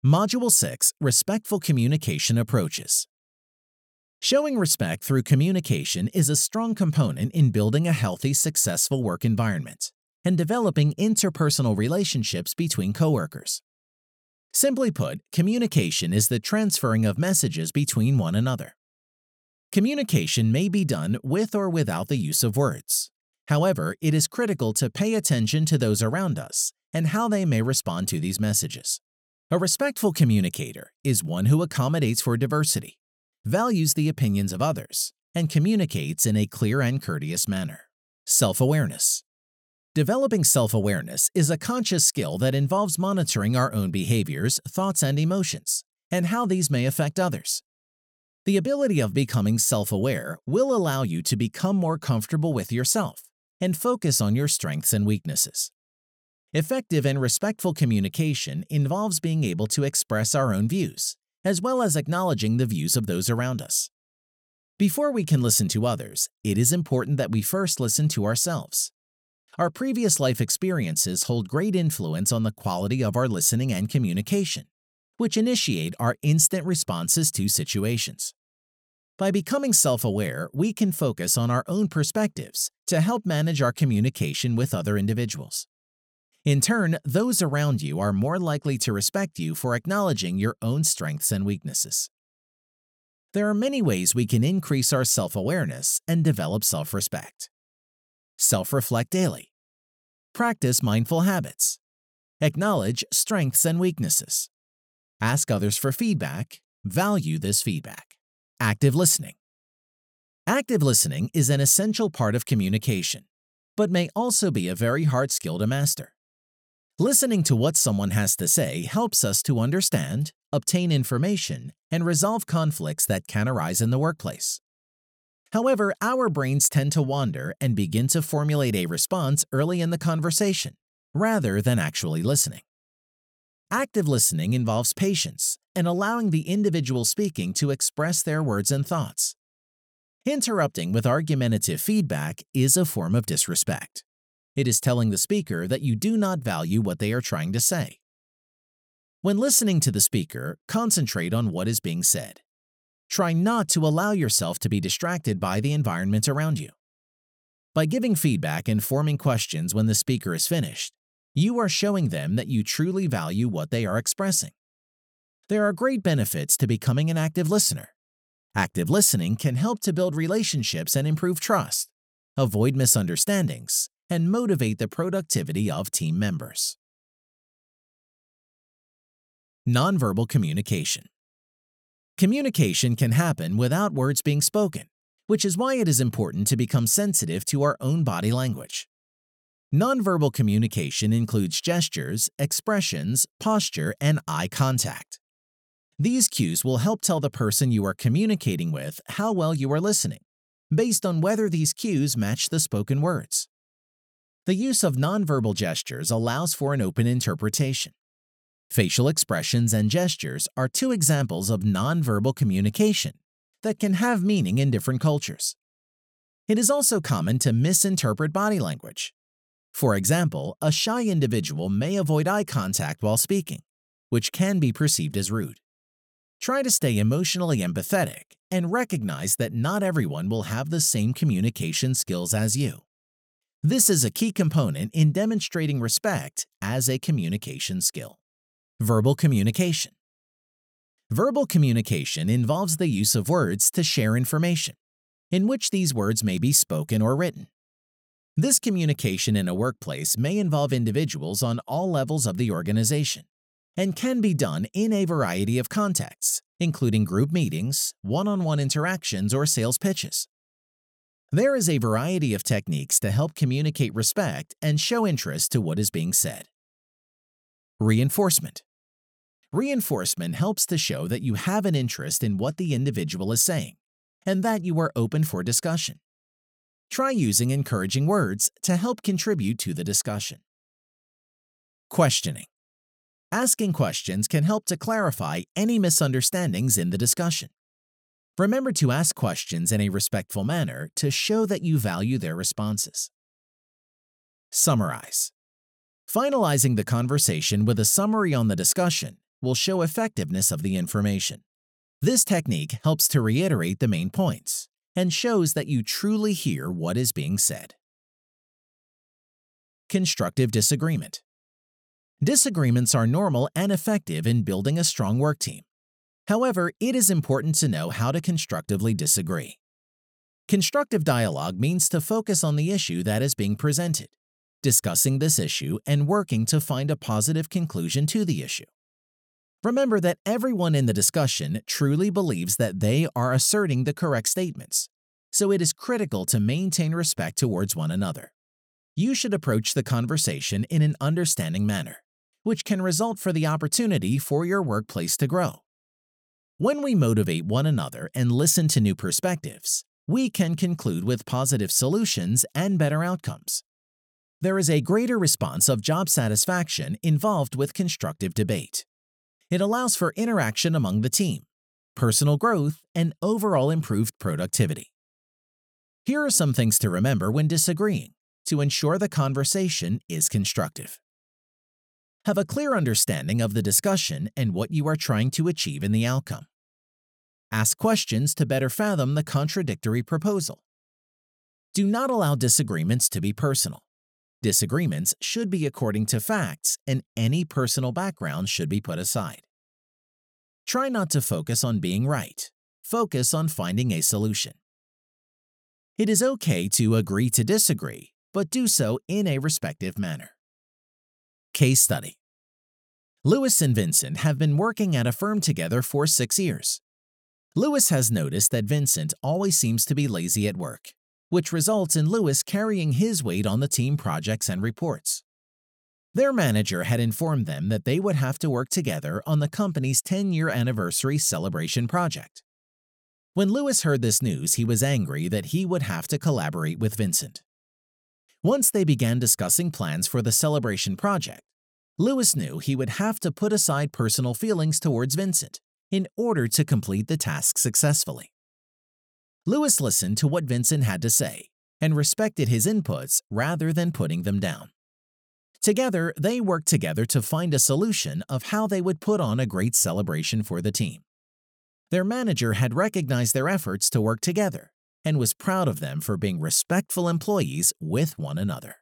Module 6, Respectful Communication Approaches. Showing respect through communication is a strong component in building a healthy, successful work environment and developing interpersonal relationships between coworkers. Simply put, communication is the transferring of messages between one another. Communication may be done with or without the use of words. However, it is critical to pay attention to those around us and how they may respond to these messages. A respectful communicator is one who accommodates for diversity, values the opinions of others, and communicates in a clear and courteous manner. Self-awareness. Developing self-awareness is a conscious skill that involves monitoring our own behaviors, thoughts, and emotions, and how these may affect others. The ability of becoming self-aware will allow you to become more comfortable with yourself and focus on your strengths and weaknesses. Effective and respectful communication involves being able to express our own views, as well as acknowledging the views of those around us. Before we can listen to others, it is important that we first listen to ourselves. Our previous life experiences hold great influence on the quality of our listening and communication, which initiate our instant responses to situations. By becoming self-aware, we can focus on our own perspectives to help manage our communication with other individuals. In turn, those around you are more likely to respect you for acknowledging your own strengths and weaknesses. There are many ways we can increase our self-awareness and develop self-respect. Self-reflect daily. Practice mindful habits. Acknowledge strengths and weaknesses. Ask others for feedback. Value this feedback. Active listening. Active listening is an essential part of communication, but may also be a very hard skill to master. Listening to what someone has to say helps us to understand, obtain information, and resolve conflicts that can arise in the workplace. However, our brains tend to wander and begin to formulate a response early in the conversation, rather than actually listening. Active listening involves patience and allowing the individual speaking to express their words and thoughts. Interrupting with argumentative feedback is a form of disrespect. It is telling the speaker that you do not value what they are trying to say. When listening to the speaker, concentrate on what is being said. Try not to allow yourself to be distracted by the environment around you. By giving feedback and forming questions when the speaker is finished, you are showing them that you truly value what they are expressing. There are great benefits to becoming an active listener. Active listening can help to build relationships and improve trust, avoid misunderstandings, and motivate the productivity of team members. Nonverbal communication. Communication can happen without words being spoken, which is why it is important to become sensitive to our own body language. Nonverbal communication includes gestures, expressions, posture, and eye contact. These cues will help tell the person you are communicating with how well you are listening, based on whether these cues match the spoken words. The use of nonverbal gestures allows for an open interpretation. Facial expressions and gestures are two examples of nonverbal communication that can have meaning in different cultures. It is also common to misinterpret body language. For example, a shy individual may avoid eye contact while speaking, which can be perceived as rude. Try to stay emotionally empathetic and recognize that not everyone will have the same communication skills as you. This is a key component in demonstrating respect as a communication skill. Verbal communication. Verbal communication involves the use of words to share information, in which these words may be spoken or written. This communication in a workplace may involve individuals on all levels of the organization and can be done in a variety of contexts, including group meetings, one-on-one interactions, or sales pitches. There is a variety of techniques to help communicate respect and show interest to what is being said. Reinforcement. Reinforcement helps to show that you have an interest in what the individual is saying and that you are open for discussion. Try using encouraging words to help contribute to the discussion. Questioning. Asking questions can help to clarify any misunderstandings in the discussion. Remember to ask questions in a respectful manner to show that you value their responses. Summarize. Finalizing the conversation with a summary on the discussion will show effectiveness of the information. This technique helps to reiterate the main points and shows that you truly hear what is being said. Constructive disagreement. Disagreements are normal and effective in building a strong work team. However, it is important to know how to constructively disagree. Constructive dialogue means to focus on the issue that is being presented, discussing this issue and working to find a positive conclusion to the issue. Remember that everyone in the discussion truly believes that they are asserting the correct statements, so it is critical to maintain respect towards one another. You should approach the conversation in an understanding manner, which can result for the opportunity for your workplace to grow. When we motivate one another and listen to new perspectives, we can conclude with positive solutions and better outcomes. There is a greater response of job satisfaction involved with constructive debate. It allows for interaction among the team, personal growth, and overall improved productivity. Here are some things to remember when disagreeing to ensure the conversation is constructive. Have a clear understanding of the discussion and what you are trying to achieve in the outcome. Ask questions to better fathom the contradictory proposal. Do not allow disagreements to be personal. Disagreements should be according to facts, and any personal background should be put aside. Try not to focus on being right. Focus on finding a solution. It is okay to agree to disagree, but do so in a respectful manner. Case study. Lewis and Vincent have been working at a firm together for 6 years. Lewis has noticed that Vincent always seems to be lazy at work, which results in Lewis carrying his weight on the team projects and reports. Their manager had informed them that they would have to work together on the company's 10-year anniversary celebration project. When Lewis heard this news, he was angry that he would have to collaborate with Vincent. Once they began discussing plans for the celebration project, Lewis knew he would have to put aside personal feelings towards Vincent in order to complete the task successfully. Lewis listened to what Vincent had to say and respected his inputs rather than putting them down. Together, they worked together to find a solution of how they would put on a great celebration for the team. Their manager had recognized their efforts to work together and was proud of them for being respectful employees with one another.